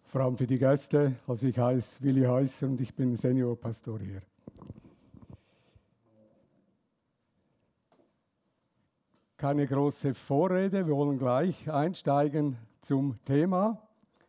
vor allem für die Gäste. Also ich heiße Willi Häusser und ich bin Seniorpastor hier. Keine große Vorrede, wir wollen gleich einsteigen zum Thema.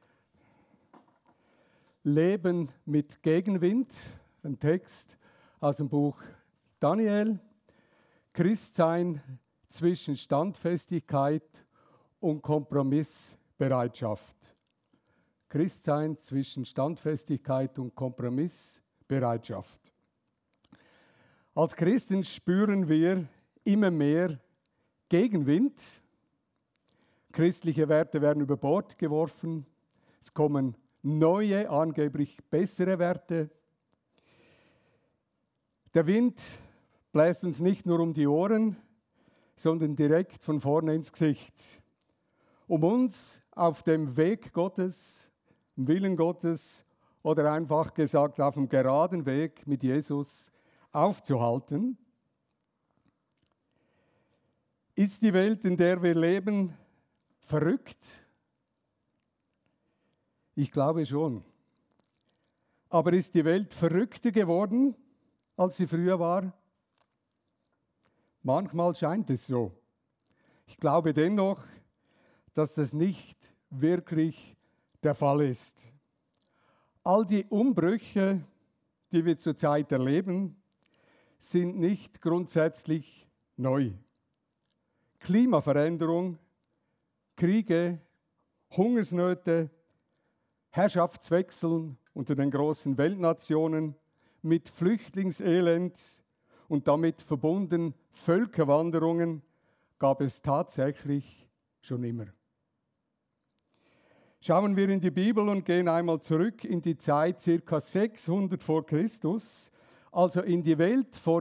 Leben mit Gegenwind, ein Text aus dem Buch Daniel. Christsein zwischen Standfestigkeit und Kompromissbereitschaft. Christsein zwischen Standfestigkeit und Kompromissbereitschaft. Als Christen spüren wir immer mehr Gegenwind. Christliche Werte werden über Bord geworfen. Es kommen neue, angeblich bessere Werte. Der Wind bläst uns nicht nur um die Ohren, sondern direkt von vorne ins Gesicht, um uns auf dem Weg Gottes, im Willen Gottes oder einfach gesagt auf dem geraden Weg mit Jesus aufzuhalten. Ist die Welt, in der wir leben, verrückt? Ich glaube schon. Aber ist die Welt verrückter geworden, als sie früher war? Manchmal scheint es so. Ich glaube dennoch, dass das nicht wirklich der Fall ist. All die Umbrüche, die wir zurzeit erleben, sind nicht grundsätzlich neu. Klimaveränderung, Kriege, Hungersnöte, Herrschaftswechsel unter den großen Weltnationen mit Flüchtlingselend und damit verbunden Völkerwanderungen gab es tatsächlich schon immer. Schauen wir in die Bibel und gehen einmal zurück in die Zeit ca. 600 vor Christus, also in die Welt vor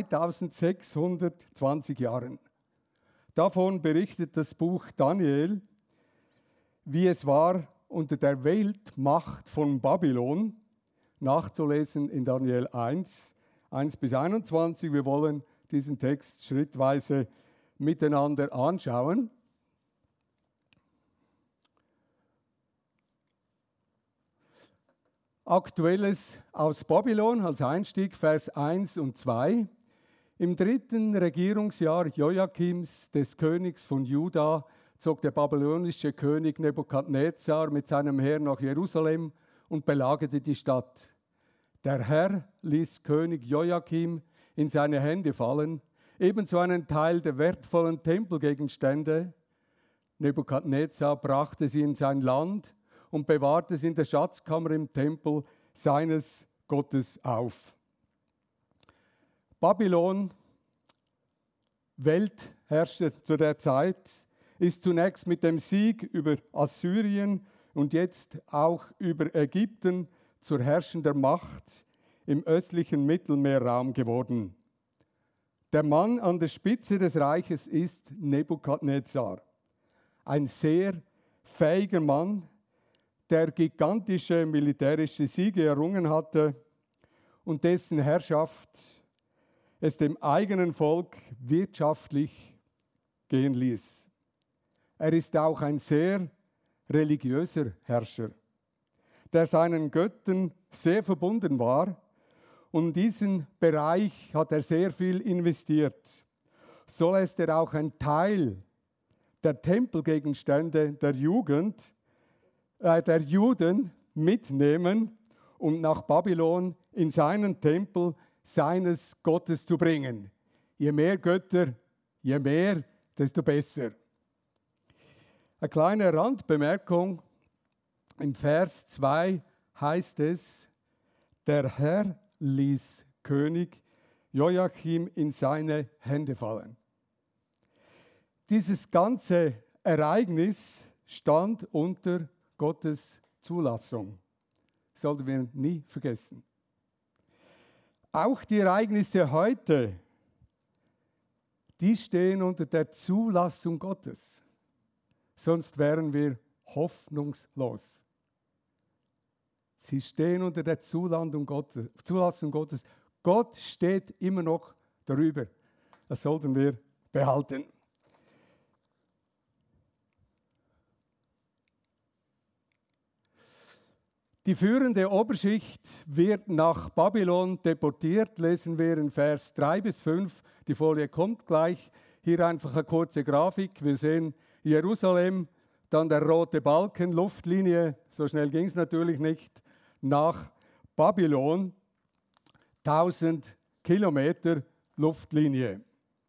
2620 Jahren. Davon berichtet das Buch Daniel, wie es war unter der Weltmacht von Babylon, nachzulesen in Daniel 1 bis 21. Wir wollen diesen Text schrittweise miteinander anschauen. Aktuelles aus Babylon als Einstieg, Vers 1 und 2. Im 3. Regierungsjahr Joachims, des Königs von Juda, zog der babylonische König Nebukadnezar mit seinem Heer nach Jerusalem und belagerte die Stadt. Der Herr ließ König Joachim in seine Hände fallen, ebenso einen Teil der wertvollen Tempelgegenstände. Nebukadnezar brachte sie in sein Land und bewahrte sie in der Schatzkammer im Tempel seines Gottes auf. Babylon, Weltherrscher zu der Zeit, ist zunächst mit dem Sieg über Assyrien und jetzt auch über Ägypten zur herrschenden Macht im östlichen Mittelmeerraum geworden. Der Mann an der Spitze des Reiches ist Nebukadnezar, ein sehr fähiger Mann, der gigantische militärische Siege errungen hatte und dessen Herrschaft es dem eigenen Volk wirtschaftlich gehen ließ. Er ist auch ein sehr religiöser Herrscher, der seinen Göttern sehr verbunden war, und in diesen Bereich hat er sehr viel investiert. So lässt er auch einen Teil der Tempelgegenstände der Juden mitnehmen und nach Babylon in seinen Tempel seines Gottes zu bringen. Je mehr Götter, je mehr, desto besser. Eine kleine Randbemerkung. Im Vers 2 heißt es, der Herr ließ König Joachim in seine Hände fallen. Dieses ganze Ereignis stand unter Gottes Zulassung. Sollten wir nie vergessen. Auch die Ereignisse heute, die stehen unter der Zulassung Gottes. Sonst wären wir hoffnungslos. Sie stehen unter der Zulassung Gottes. Gott steht immer noch darüber. Das sollten wir behalten. Die führende Oberschicht wird nach Babylon deportiert, lesen wir in Vers 3 bis 5. Die Folie kommt gleich. Hier einfach eine kurze Grafik. Wir sehen Jerusalem, dann der rote Balken, Luftlinie, so schnell ging es natürlich nicht, nach Babylon, 1000 Kilometer Luftlinie.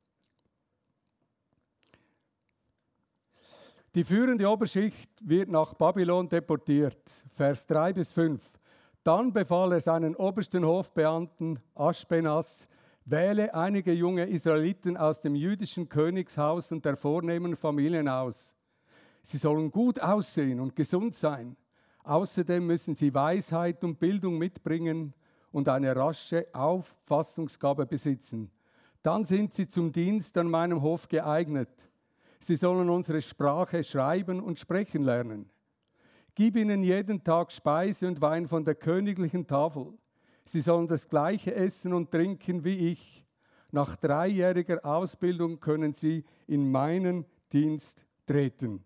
Die führende Oberschicht wird nach Babylon deportiert, Vers 3 bis 5. Dann befahl er seinen obersten Hofbeamten Aschpenas, wähle einige junge Israeliten aus dem jüdischen Königshaus und der vornehmen Familien aus. Sie sollen gut aussehen und gesund sein. Außerdem müssen sie Weisheit und Bildung mitbringen und eine rasche Auffassungsgabe besitzen. Dann sind sie zum Dienst an meinem Hof geeignet. Sie sollen unsere Sprache schreiben und sprechen lernen. Gib ihnen jeden Tag Speise und Wein von der königlichen Tafel. Sie sollen das Gleiche essen und trinken wie ich. Nach 3-jähriger Ausbildung können sie in meinen Dienst treten.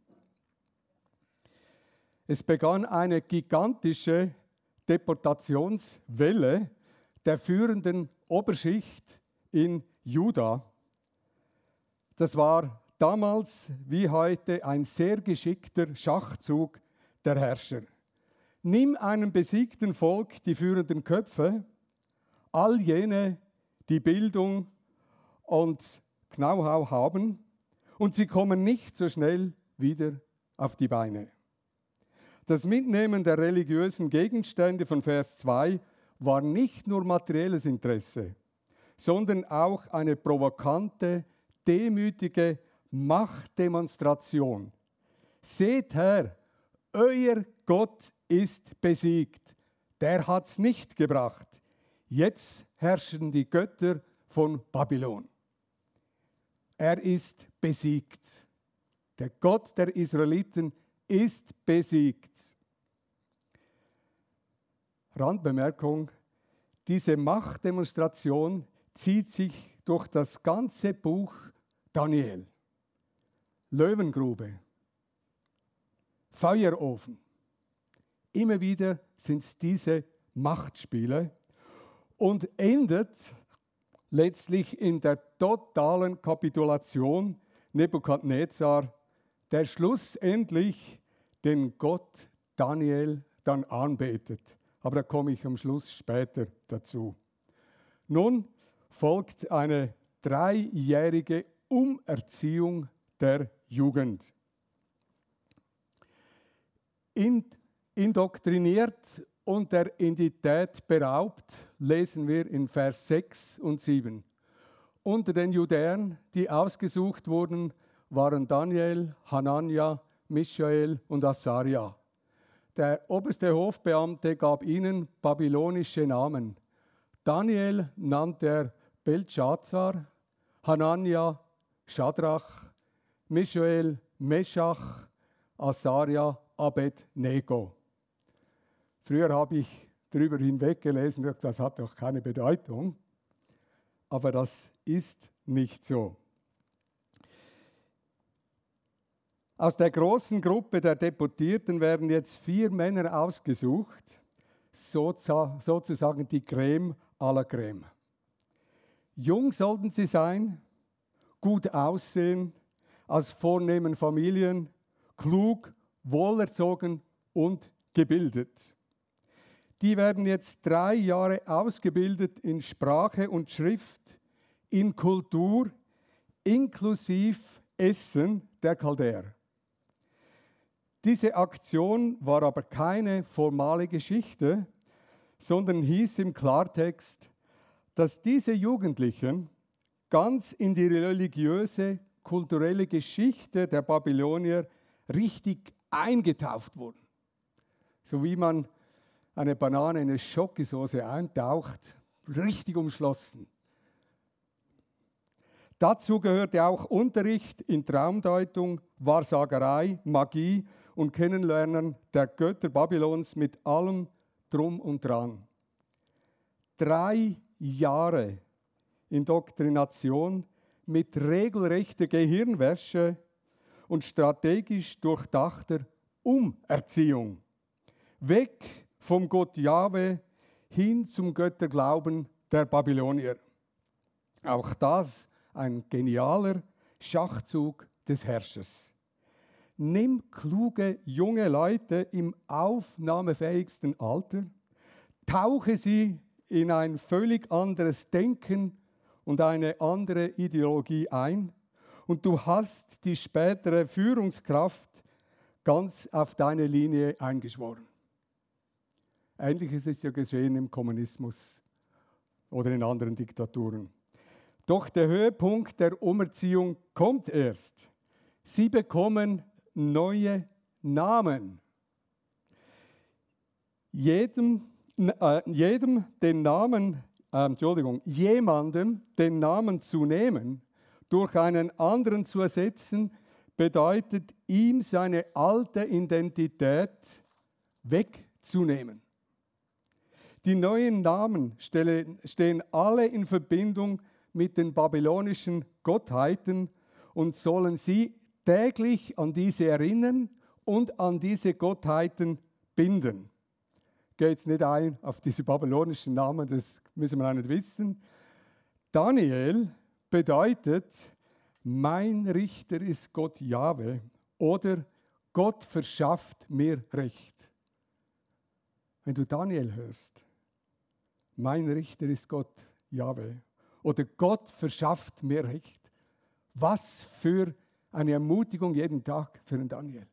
Es begann eine gigantische Deportationswelle der führenden Oberschicht in Juda. Das war damals wie heute ein sehr geschickter Schachzug der Herrscher. Nimm einem besiegten Volk die führenden Köpfe, all jene, die Bildung und Know-how haben, und sie kommen nicht so schnell wieder auf die Beine. Das Mitnehmen der religiösen Gegenstände von Vers 2 war nicht nur materielles Interesse, sondern auch eine provokante, demütige Machtdemonstration. Seht her, euer Gott ist besiegt. Der hat es nicht gebracht. Jetzt herrschen die Götter von Babylon. Er ist besiegt. Der Gott der Israeliten ist besiegt. Randbemerkung: Diese Machtdemonstration zieht sich durch das ganze Buch Daniel. Löwengrube, Feuerofen. Immer wieder sind es diese Machtspiele und endet letztlich in der totalen Kapitulation Nebukadnezar, der schlussendlich den Gott Daniel dann anbetet. Aber da komme ich am Schluss später dazu. Nun folgt eine 3-jährige Umerziehung der Jugend. Indoktriniert und der Identität beraubt, lesen wir in Vers 6 und 7. Unter den Judäern, die ausgesucht wurden, waren Daniel, Hanania, Michael und Asaria. Der oberste Hofbeamte gab ihnen babylonische Namen. Daniel nannte er Beltschazar, Hanania Schadrach, Michael Meschach, Asaria Abednego. Früher habe ich darüber hinweggelesen, das hat doch keine Bedeutung, aber das ist nicht so. Aus der großen Gruppe der Deportierten werden jetzt 4 Männer ausgesucht, sozusagen die Creme à la Creme. Jung sollten sie sein, gut aussehen, aus vornehmen Familien, klug, wohlerzogen und gebildet. Die werden jetzt 3 Jahre ausgebildet in Sprache und Schrift, in Kultur, inklusive Essen der Chaldäer. Diese Aktion war aber keine formale Geschichte, sondern hieß im Klartext, dass diese Jugendlichen ganz in die religiöse, kulturelle Geschichte der Babylonier richtig eingetaucht wurden. So wie man eine Banane in eine Schokosauce eintaucht, richtig umschlossen. Dazu gehörte auch Unterricht in Traumdeutung, Wahrsagerei, Magie und Kennenlernen der Götter Babylons mit allem Drum und Dran. 3 Jahre Indoktrination mit regelrechter Gehirnwäsche und strategisch durchdachter Umerziehung. Weg vom Gott Jahwe hin zum Götterglauben der Babylonier. Auch das ein genialer Schachzug des Herrschers. Nimm kluge junge Leute im aufnahmefähigsten Alter, tauche sie in ein völlig anderes Denken und eine andere Ideologie ein und du hast die spätere Führungskraft ganz auf deine Linie eingeschworen. Ähnliches ist ja geschehen im Kommunismus oder in anderen Diktaturen. Doch der Höhepunkt der Umerziehung kommt erst. Sie bekommen neue Namen. Jemandem den Namen zu nehmen, durch einen anderen zu ersetzen, bedeutet ihm seine alte Identität wegzunehmen. Die neuen Namen stehen alle in Verbindung mit den babylonischen Gottheiten und sollen sie täglich an diese erinnern und an diese Gottheiten binden. Ich gehe jetzt nicht ein auf diese babylonischen Namen, das müssen wir auch nicht wissen. Daniel bedeutet, mein Richter ist Gott Jahwe oder Gott verschafft mir Recht. Wenn du Daniel hörst, mein Richter ist Gott Jahwe oder Gott verschafft mir Recht. Was für eine Ermutigung jeden Tag für den Daniel.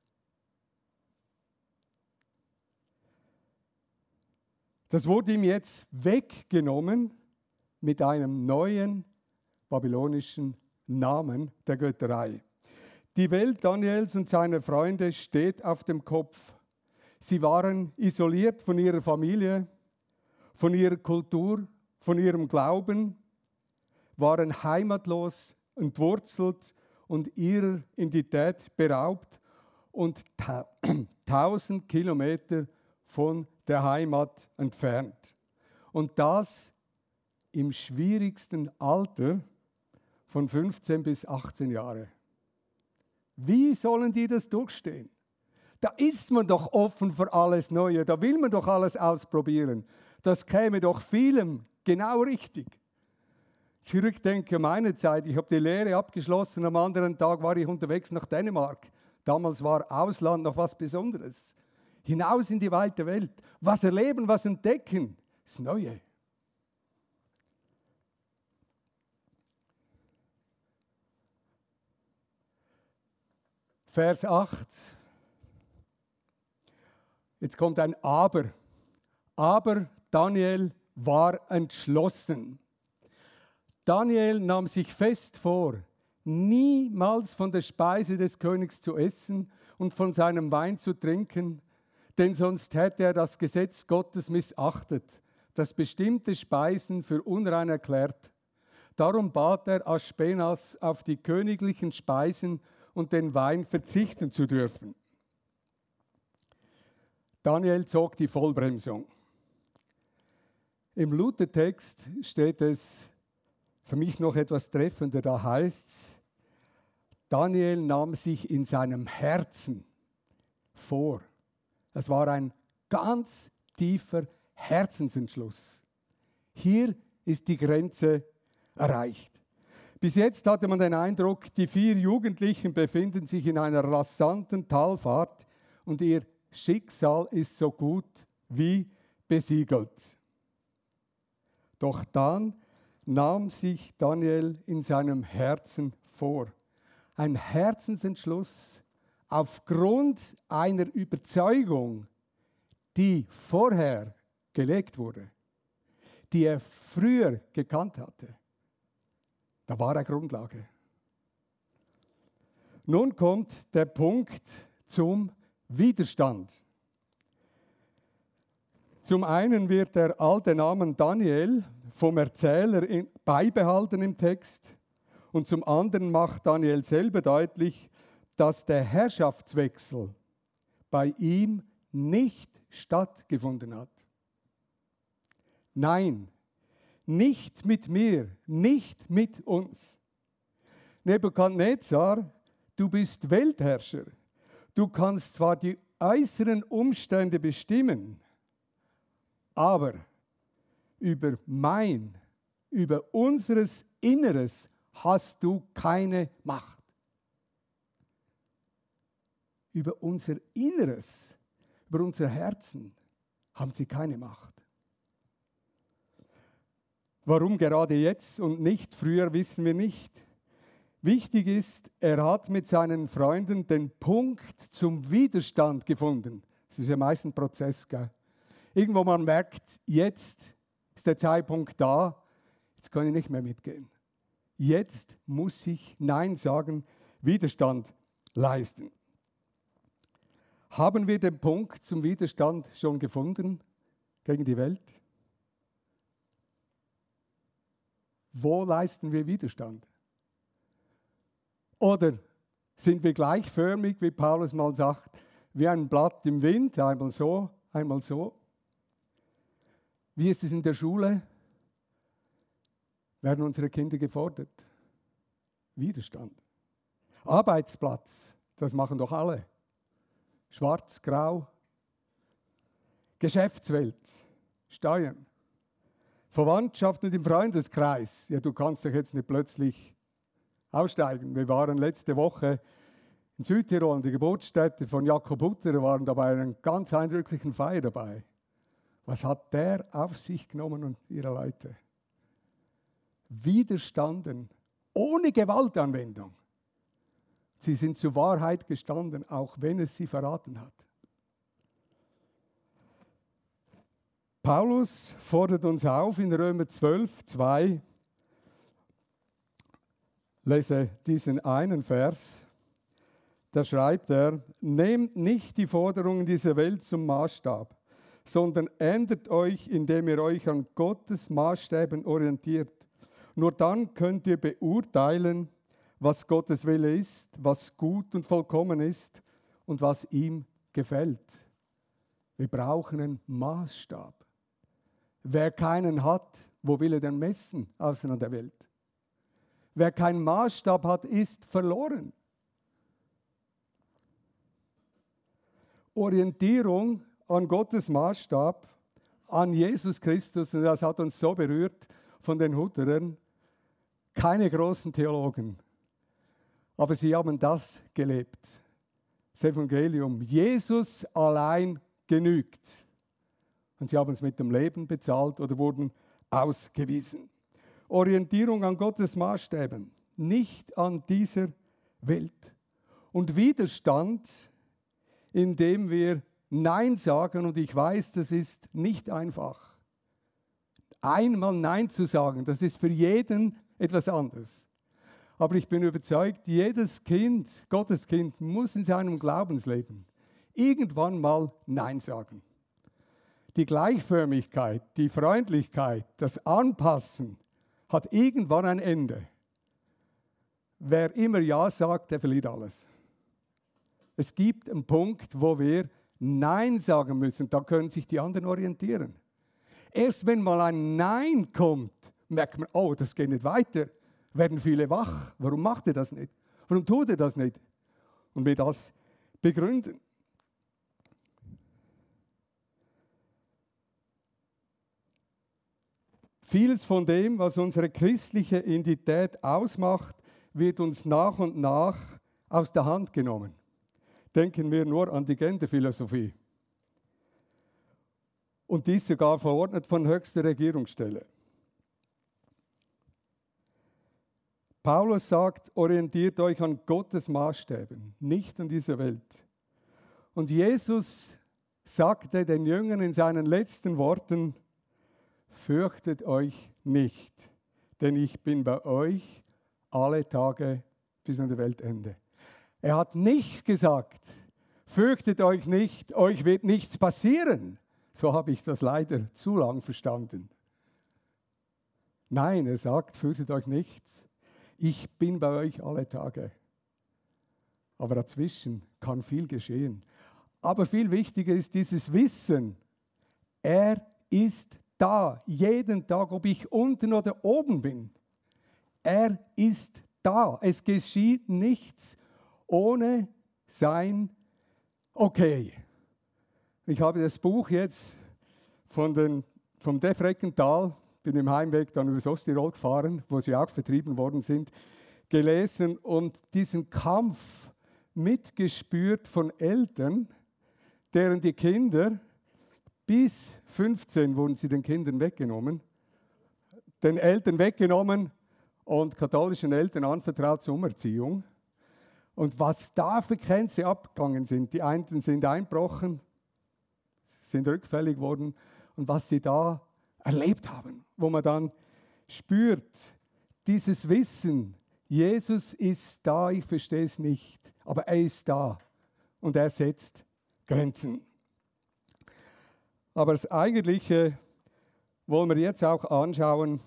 Das wurde ihm jetzt weggenommen mit einem neuen babylonischen Namen der Götterei. Die Welt Daniels und seiner Freunde steht auf dem Kopf. Sie waren isoliert von ihrer Familie, von ihrer Kultur, von ihrem Glauben, waren heimatlos, entwurzelt und ihrer Identität beraubt und 1000 Kilometer von der Heimat entfernt. Und das im schwierigsten Alter von 15 bis 18 Jahre. Wie sollen die das durchstehen? Da ist man doch offen für alles Neue, da will man doch alles ausprobieren. Das käme doch vielem genau richtig. Zurückdenke an meine Zeit, ich habe die Lehre abgeschlossen, am anderen Tag war ich unterwegs nach Dänemark. Damals war Ausland noch was Besonderes. Hinaus in die weite Welt. Was erleben, was entdecken, das Neue. Vers 8. Jetzt kommt ein Aber. Aber Daniel war entschlossen. Daniel nahm sich fest vor, niemals von der Speise des Königs zu essen und von seinem Wein zu trinken, denn sonst hätte er das Gesetz Gottes missachtet, das bestimmte Speisen für unrein erklärt. Darum bat er Aspenas, auf die königlichen Speisen und den Wein verzichten zu dürfen. Daniel zog die Vollbremsung. Im Luthertext steht es für mich noch etwas treffender, da heißt es, Daniel nahm sich in seinem Herzen vor. Es war ein ganz tiefer Herzensentschluss. Hier ist die Grenze erreicht. Bis jetzt hatte man den Eindruck, die 4 Jugendlichen befinden sich in einer rasanten Talfahrt und ihr Schicksal ist so gut wie besiegelt. Doch dann nahm sich Daniel in seinem Herzen vor. Ein Herzensentschluss aufgrund einer Überzeugung, die vorher gelegt wurde, die er früher gekannt hatte. Da war er Grundlage. Nun kommt der Punkt zum Widerstand. Zum einen wird der alte Name Daniel vom Erzähler beibehalten im Text und zum anderen macht Daniel selber deutlich, dass der Herrschaftswechsel bei ihm nicht stattgefunden hat. Nein, nicht mit mir, nicht mit uns. Nebukadnezar, du bist Weltherrscher. Du kannst zwar die äußeren Umstände bestimmen, Aber über unseres Inneres hast du keine Macht. Über unser Inneres, über unser Herzen haben sie keine Macht. Warum gerade jetzt und nicht früher, wissen wir nicht. Wichtig ist, er hat mit seinen Freunden den Punkt zum Widerstand gefunden. Das ist ja meist ein Prozess, gell? Irgendwo man merkt, jetzt ist der Zeitpunkt da, jetzt kann ich nicht mehr mitgehen. Jetzt muss ich Nein sagen, Widerstand leisten. Haben wir den Punkt zum Widerstand schon gefunden gegen die Welt? Wo leisten wir Widerstand? Oder sind wir gleichförmig, wie Paulus mal sagt, wie ein Blatt im Wind, einmal so, einmal so? Wie ist es in der Schule? Werden unsere Kinder gefordert? Widerstand. Arbeitsplatz, das machen doch alle. Schwarz, grau. Geschäftswelt, Steuern. Verwandtschaft und im Freundeskreis. Ja, du kannst doch jetzt nicht plötzlich aussteigen. Wir waren letzte Woche in Südtirol, an der Geburtsstätte von Jakob Hutter, waren da bei einer ganz eindrücklichen Feier dabei. Was hat der auf sich genommen und ihre Leute? Widerstanden, ohne Gewaltanwendung. Sie sind zur Wahrheit gestanden, auch wenn es sie verraten hat. Paulus fordert uns auf in Römer 12, 2, lese diesen einen Vers, da schreibt er, nehmt nicht die Forderungen dieser Welt zum Maßstab, sondern ändert euch, indem ihr euch an Gottes Maßstäben orientiert. Nur dann könnt ihr beurteilen, was Gottes Wille ist, was gut und vollkommen ist und was ihm gefällt. Wir brauchen einen Maßstab. Wer keinen hat, wo will er denn messen, außer an der Welt? Wer keinen Maßstab hat, ist verloren. Orientierung an Gottes Maßstab, an Jesus Christus, und das hat uns so berührt von den Hutterern, keine großen Theologen, aber sie haben das gelebt. Das Evangelium, Jesus allein genügt. Und sie haben es mit dem Leben bezahlt oder wurden ausgewiesen. Orientierung an Gottes Maßstäben, nicht an dieser Welt. Und Widerstand, indem wir Nein sagen, und ich weiß, das ist nicht einfach. Einmal Nein zu sagen, das ist für jeden etwas anderes. Aber ich bin überzeugt, jedes Kind, Gottes Kind, muss in seinem Glaubensleben irgendwann mal Nein sagen. Die Gleichförmigkeit, die Freundlichkeit, das Anpassen hat irgendwann ein Ende. Wer immer Ja sagt, der verliert alles. Es gibt einen Punkt, wo wir Nein sagen müssen, da können sich die anderen orientieren. Erst wenn mal ein Nein kommt, merkt man, oh, das geht nicht weiter, werden viele wach. Warum macht er das nicht? Warum tut er das nicht? Und wir das begründen. Vieles von dem, was unsere christliche Identität ausmacht, wird uns nach und nach aus der Hand genommen. Denken wir nur an die Genderphilosophie. Und dies sogar verordnet von höchster Regierungsstelle. Paulus sagt, orientiert euch an Gottes Maßstäben, nicht an dieser Welt. Und Jesus sagte den Jüngern in seinen letzten Worten, fürchtet euch nicht, denn ich bin bei euch alle Tage bis an das Weltende. Er hat nicht gesagt, fürchtet euch nicht, euch wird nichts passieren. So habe ich das leider zu lang verstanden. Nein, er sagt, fürchtet euch nichts. Ich bin bei euch alle Tage. Aber dazwischen kann viel geschehen. Aber viel wichtiger ist dieses Wissen. Er ist da, jeden Tag, ob ich unten oder oben bin. Er ist da. Es geschieht nichts ohne sein Okay. Ich habe das Buch jetzt vom Defreckental, bin im Heimweg dann über Osttirol gefahren, wo sie auch vertrieben worden sind, gelesen und diesen Kampf mitgespürt von Eltern, deren die Kinder bis 15 wurden sie den Kindern weggenommen, den Eltern weggenommen und katholischen Eltern anvertraut zur Umerziehung. Und was da für Grenzen abgegangen sind, die einen sind eingebrochen, sind rückfällig worden und was sie da erlebt haben, wo man dann spürt, dieses Wissen, Jesus ist da, ich verstehe es nicht, aber er ist da und er setzt Grenzen. Aber das Eigentliche wollen wir jetzt auch anschauen.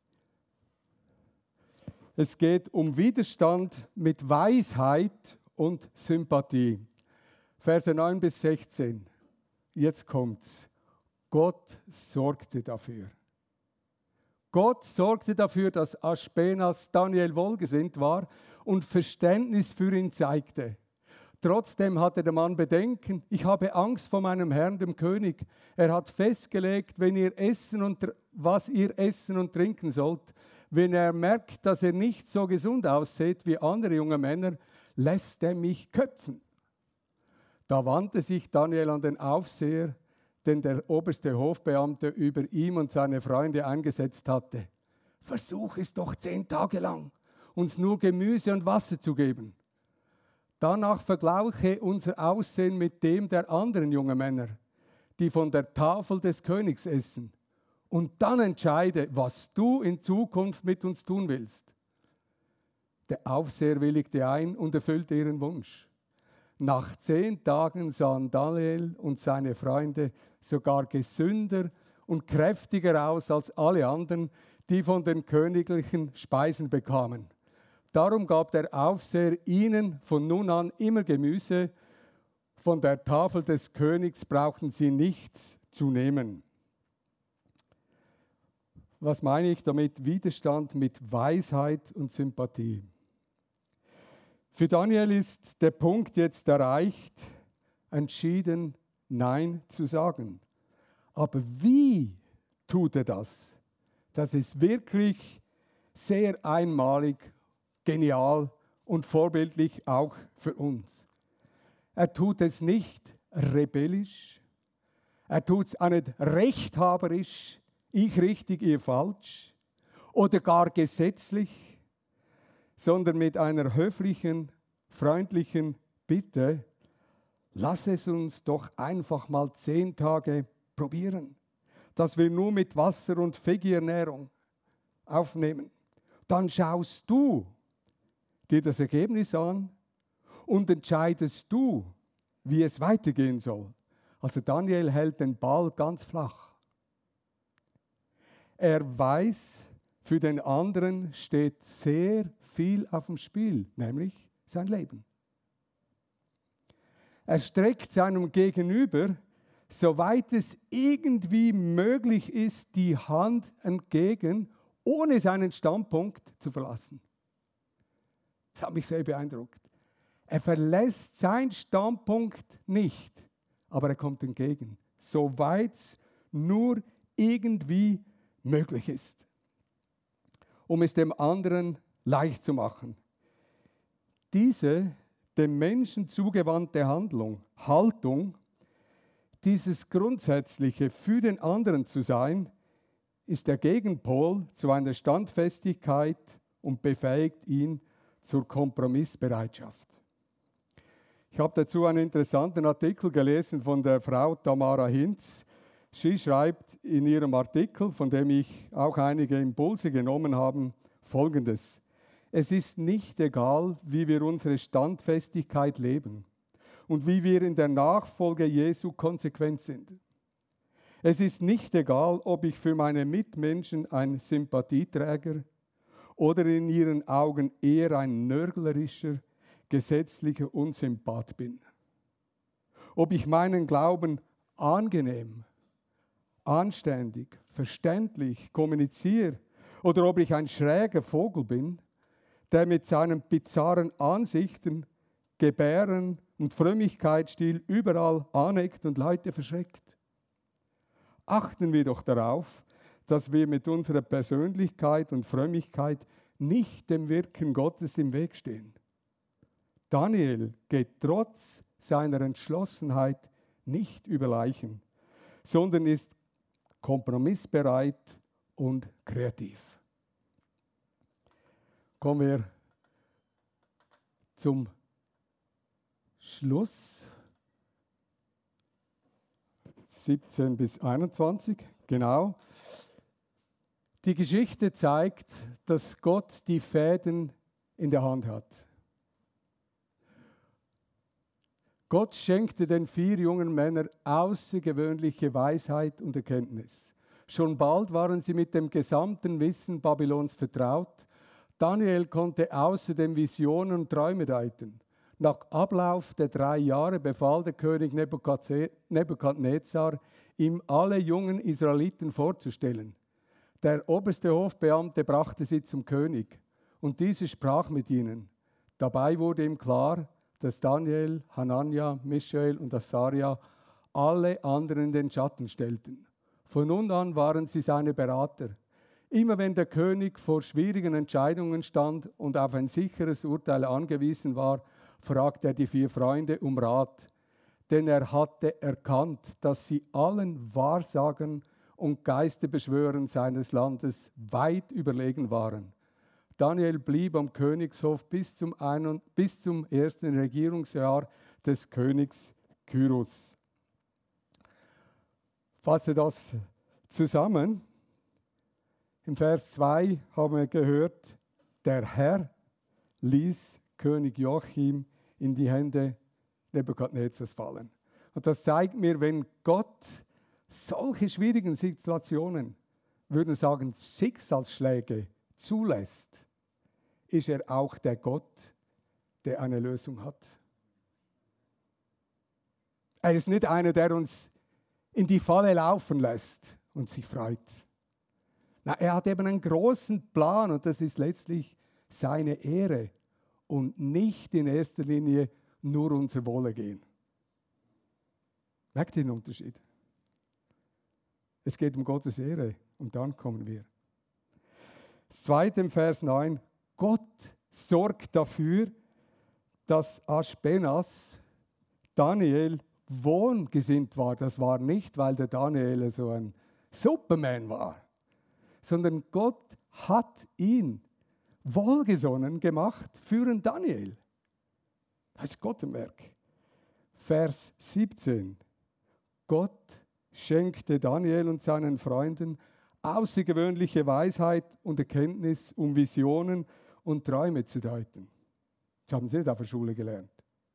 Es geht um Widerstand mit Weisheit und Sympathie. Verse 9 bis 16. Jetzt kommt's. Gott sorgte dafür. Gott sorgte dafür, dass Aspenas Daniel wohlgesinnt war und Verständnis für ihn zeigte. Trotzdem hatte der Mann Bedenken. Ich habe Angst vor meinem Herrn, dem König. Er hat festgelegt, was ihr essen und trinken sollt. Wenn er merkt, dass er nicht so gesund aussieht wie andere junge Männer, lässt er mich köpfen. Da wandte sich Daniel an den Aufseher, den der oberste Hofbeamte über ihm und seine Freunde eingesetzt hatte. Versuch es doch 10 Tage lang, uns nur Gemüse und Wasser zu geben. Danach vergleiche unser Aussehen mit dem der anderen jungen Männer, die von der Tafel des Königs essen. Und dann entscheide, was du in Zukunft mit uns tun willst. Der Aufseher willigte ein und erfüllte ihren Wunsch. Nach 10 Tagen sahen Daniel und seine Freunde sogar gesünder und kräftiger aus als alle anderen, die von den königlichen Speisen bekamen. Darum gab der Aufseher ihnen von nun an immer Gemüse. Von der Tafel des Königs brauchten sie nichts zu nehmen. Was meine ich damit? Widerstand mit Weisheit und Sympathie. Für Daniel ist der Punkt jetzt erreicht, entschieden Nein zu sagen. Aber wie tut er das? Das ist wirklich sehr einmalig, genial und vorbildlich auch für uns. Er tut es nicht rebellisch, er tut es auch nicht rechthaberisch, ich richtig, ihr falsch, oder gar gesetzlich, sondern mit einer höflichen, freundlichen Bitte, lass es uns doch einfach mal 10 Tage probieren, dass wir nur mit Wasser und Veggie-Ernährung aufnehmen. Dann schaust du dir das Ergebnis an und entscheidest du, wie es weitergehen soll. Also Daniel hält den Ball ganz flach. Er weiß, für den anderen steht sehr viel auf dem Spiel, nämlich sein Leben. Er streckt seinem Gegenüber, soweit es irgendwie möglich ist, die Hand entgegen, ohne seinen Standpunkt zu verlassen. Das hat mich sehr beeindruckt. Er verlässt seinen Standpunkt nicht, aber er kommt entgegen, soweit es nur irgendwie möglich ist, um es dem anderen leicht zu machen. Diese dem Menschen zugewandte Haltung, dieses Grundsätzliche für den anderen zu sein, ist der Gegenpol zu einer Standfestigkeit und befähigt ihn zur Kompromissbereitschaft. Ich habe dazu einen interessanten Artikel gelesen von der Frau Tamara Hinz. Sie schreibt in ihrem Artikel, von dem ich auch einige Impulse genommen habe, Folgendes: Es ist nicht egal, wie wir unsere Standfestigkeit leben und wie wir in der Nachfolge Jesu konsequent sind. Es ist nicht egal, ob ich für meine Mitmenschen ein Sympathieträger oder in ihren Augen eher ein nörglerischer, gesetzlicher Unsympath bin. Ob ich meinen Glauben angenehm, anständig, verständlich kommuniziere oder ob ich ein schräger Vogel bin, der mit seinen bizarren Ansichten, Gebären und Frömmigkeitsstil überall aneckt und Leute verschreckt. achten wir doch darauf, dass wir mit unserer Persönlichkeit und Frömmigkeit nicht dem Wirken Gottes im Weg stehen. Daniel geht trotz seiner Entschlossenheit nicht über Leichen, sondern ist kompromissbereit und kreativ. Kommen wir zum Schluss. 17 bis 21, genau. Die Geschichte zeigt, dass Gott die Fäden in der Hand hat. Gott schenkte den 4 jungen Männern außergewöhnliche Weisheit und Erkenntnis. Schon bald waren sie mit dem gesamten Wissen Babylons vertraut. Daniel konnte außerdem Visionen und Träume deuten. Nach Ablauf der 3 Jahre befahl der König Nebukadnezar, ihm alle jungen Israeliten vorzustellen. Der oberste Hofbeamte brachte sie zum König, und dieser sprach mit ihnen. Dabei wurde ihm klar, dass Daniel, Hanania, Michael und Asaria alle anderen in den Schatten stellten. Von nun an waren sie seine Berater. Immer wenn der König vor schwierigen Entscheidungen stand und auf ein sicheres Urteil angewiesen war, fragte er die 4 Freunde um Rat, denn er hatte erkannt, dass sie allen Wahrsagern und Geisterbeschwörern seines Landes weit überlegen waren. Daniel blieb am Königshof bis zum ersten Regierungsjahr des Königs Kyros. Fasse das zusammen. Im Vers 2 haben wir gehört, der Herr ließ König Joachim in die Hände Nebukadnezars fallen. Und das zeigt mir, wenn Gott solche schwierigen Situationen, würden sagen, Schicksalsschläge zulässt, ist er auch der Gott, der eine Lösung hat. Er ist nicht einer, der uns in die Falle laufen lässt und sich freut. Na, er hat eben einen großen Plan und das ist letztlich seine Ehre und nicht in erster Linie nur unser Wohlergehen. Merkt ihr den Unterschied? Es geht um Gottes Ehre und dann kommen wir. Das zweite im Vers 9. Gott sorgt dafür, dass Aschpenas Daniel wohlgesinnt war. Das war nicht, weil der Daniel so ein Superman war, sondern Gott hat ihn wohlgesonnen gemacht für den Daniel. Das ist Gott im Werk. Vers 17. Gott schenkte Daniel und seinen Freunden außergewöhnliche Weisheit und Erkenntnis, um Visionen und Träume zu deuten. Das haben sie nicht auf der Schule gelernt.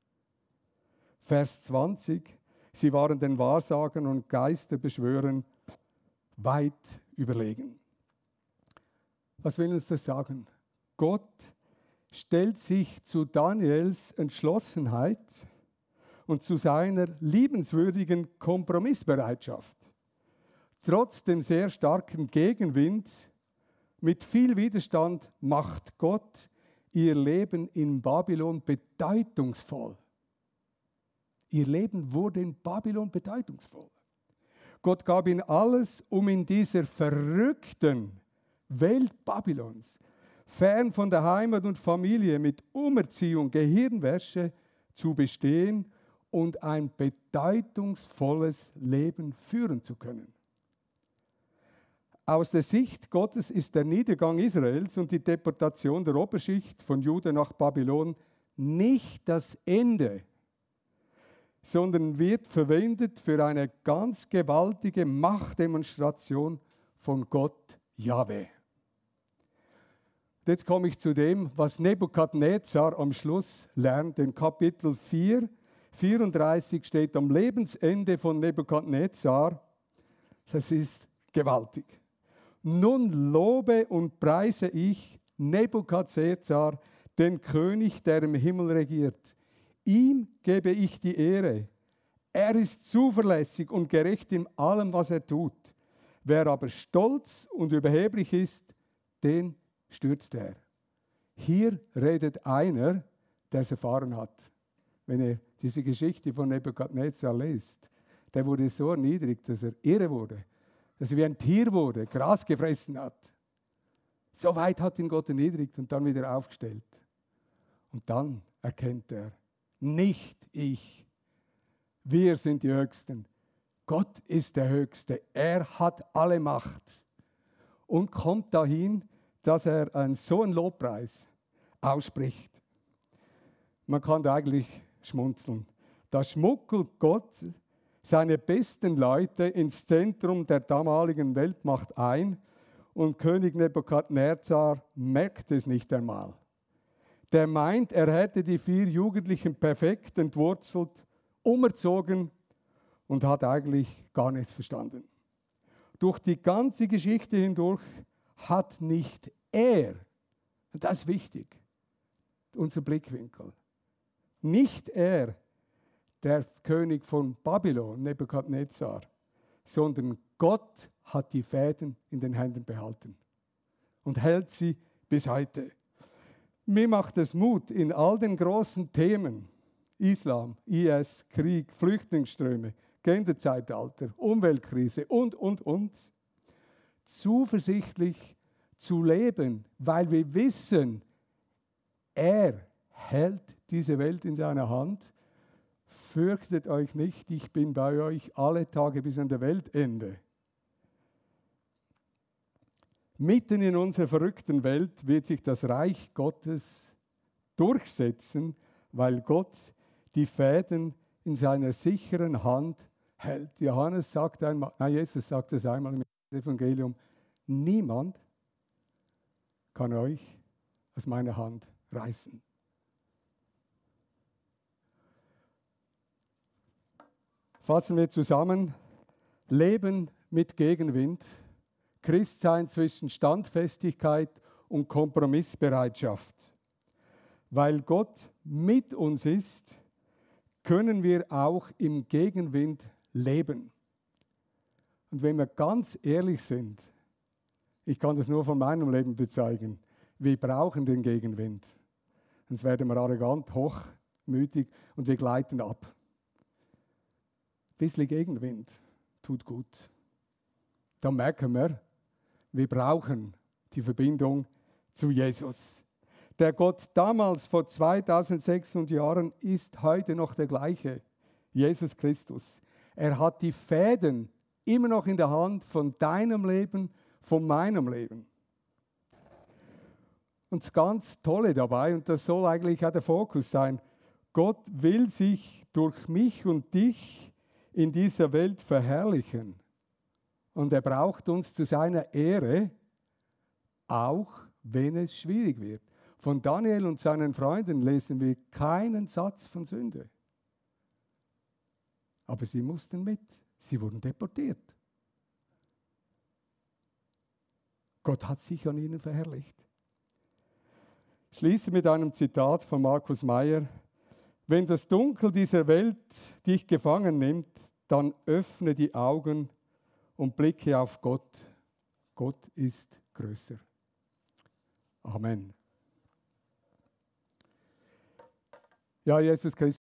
Vers 20. Sie waren den Wahrsagern und Geisterbeschwörern weit überlegen. Was will uns das sagen? Gott stellt sich zu Daniels Entschlossenheit und zu seiner liebenswürdigen Kompromissbereitschaft. Trotz dem sehr starken Gegenwind, mit viel Widerstand, macht Gott ihr Leben in Babylon bedeutungsvoll. Ihr Leben wurde in Babylon bedeutungsvoll. Gott gab ihnen alles, um in dieser verrückten Welt Babylons, fern von der Heimat und Familie, mit Umerziehung, Gehirnwäsche zu bestehen und ein bedeutungsvolles Leben führen zu können. Aus der Sicht Gottes ist der Niedergang Israels und die Deportation der Oberschicht von Juda nach Babylon nicht das Ende, sondern wird verwendet für eine ganz gewaltige Machtdemonstration von Gott Jahwe. Jetzt komme ich zu dem, was Nebukadnezar am Schluss lernt. In Kapitel 4, 34 steht am Lebensende von Nebukadnezar, das ist gewaltig. Nun lobe und preise ich Nebukadnezar, den König, der im Himmel regiert. Ihm gebe ich die Ehre. Er ist zuverlässig und gerecht in allem, was er tut. Wer aber stolz und überheblich ist, den stürzt er. Hier redet einer, der es erfahren hat. Wenn ihr diese Geschichte von Nebukadnezar liest, der wurde so erniedrigt, dass er irre wurde. dass er wie ein Tier wurde, Gras gefressen hat. So weit hat ihn Gott erniedrigt und dann wieder aufgestellt. Und dann erkennt er, nicht ich, wir sind die Höchsten. Gott ist der Höchste, er hat alle Macht. Und kommt dahin, dass er so einen Lobpreis ausspricht. Man kann da eigentlich schmunzeln. Da schmuggelt Gott seine besten Leute ins Zentrum der damaligen Weltmacht ein und König Nebukadnezar merkt es nicht einmal. Der meint, er hätte die 4 Jugendlichen perfekt entwurzelt, umerzogen und hat eigentlich gar nichts verstanden. Durch die ganze Geschichte hindurch hat nicht er, und das ist wichtig, unser Blickwinkel, nicht er, der König von Babylon, Nebukadnezar, sondern Gott hat die Fäden in den Händen behalten und hält sie bis heute. Mir macht es Mut, in all den großen Themen, Islam, IS, Krieg, Flüchtlingsströme, Genderzeitalter, Umweltkrise und, zuversichtlich zu leben, weil wir wissen, er hält diese Welt in seiner Hand. Fürchtet euch nicht, ich bin bei euch alle Tage bis an der Weltende. Mitten in unserer verrückten Welt wird sich das Reich Gottes durchsetzen, weil Gott die Fäden in seiner sicheren Hand hält. Jesus sagt es einmal im Evangelium, niemand kann euch aus meiner Hand reißen. Fassen wir zusammen, Leben mit Gegenwind, Christsein zwischen Standfestigkeit und Kompromissbereitschaft. Weil Gott mit uns ist, können wir auch im Gegenwind leben. Und wenn wir ganz ehrlich sind, ich kann das nur von meinem Leben bezeugen, wir brauchen den Gegenwind. Sonst werden wir arrogant, hochmütig und wir gleiten ab. Ein bisschen Gegenwind tut gut. Da merken wir brauchen die Verbindung zu Jesus. Der Gott damals vor 2600 Jahren ist heute noch der gleiche, Jesus Christus. Er hat die Fäden immer noch in der Hand von deinem Leben, von meinem Leben. Und das ganz Tolle dabei, und das soll eigentlich auch der Fokus sein, Gott will sich durch mich und dich in dieser Welt verherrlichen. Und er braucht uns zu seiner Ehre, auch wenn es schwierig wird. Von Daniel und seinen Freunden lesen wir keinen Satz von Sünde. Aber sie mussten mit. Sie wurden deportiert. Gott hat sich an ihnen verherrlicht. Ich schließe mit einem Zitat von Markus Meyer. Wenn das Dunkel dieser Welt dich gefangen nimmt, dann öffne die Augen und blicke auf Gott. Gott ist größer. Amen. Ja, Jesus Christus.